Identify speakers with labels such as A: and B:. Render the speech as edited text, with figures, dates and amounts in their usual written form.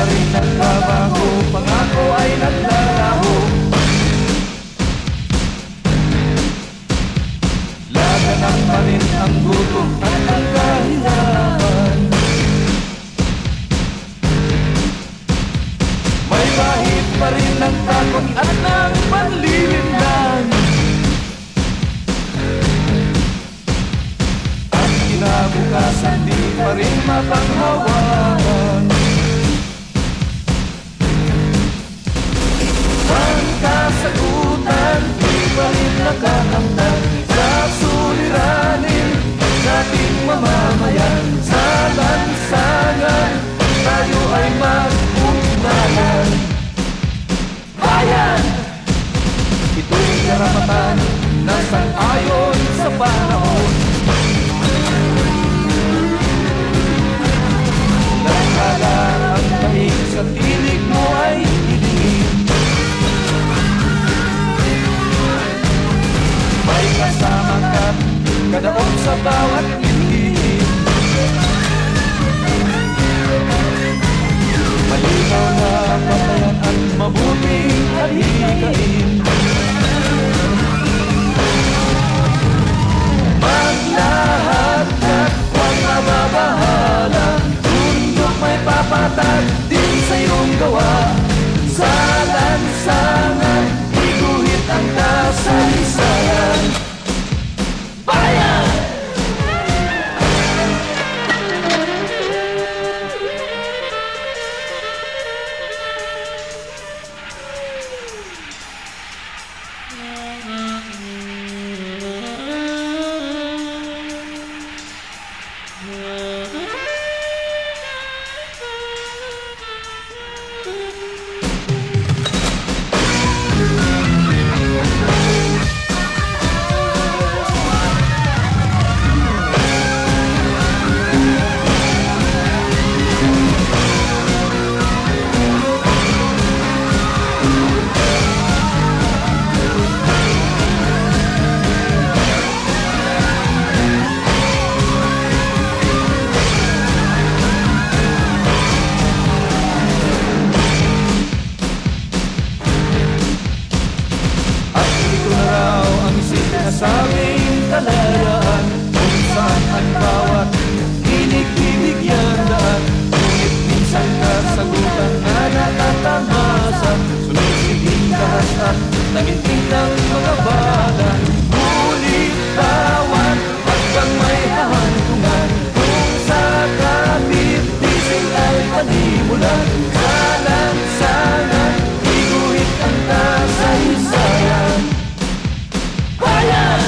A: pa rin nagbabago, pangako ay naglalaho. Laganap pa rin ang gutom at ang kahirapan. May bahid pa rin ng takot at ng panlilinlang. Ang kinabukasan di pa rin mapanghawakan. Ang kasagutan di pa rin nakakamtan sa suliranin nating mamamayan. Sa lansangan tayo ay mag-ugnayan. Bayan! Ito'y karapatan na sang-ayon sa panahon. Nagkala ang kahig sa tinig mo ay hilingin. May kasama ka kadaog sa bawat ngiti. Malinaw na patayan at mabuting alikain. Maglahad at huwag mababahala. Tundok may papatag din sa iyong gawa. Sa lansangan, iguhit ang kasaysayan. Bayan! Sa aming kalayaan, kung saan ang bawat hinig-hibigyan daan. Ngunit minsan kasagutan na natatamasa, sumisiging kahas at nanginting ng mga bala. Ngunit tawan hanggang may hahantungan, kung sa kapit bising ay panimulan. Sa lansangan, iguhit ang kasaysayan. Bayan!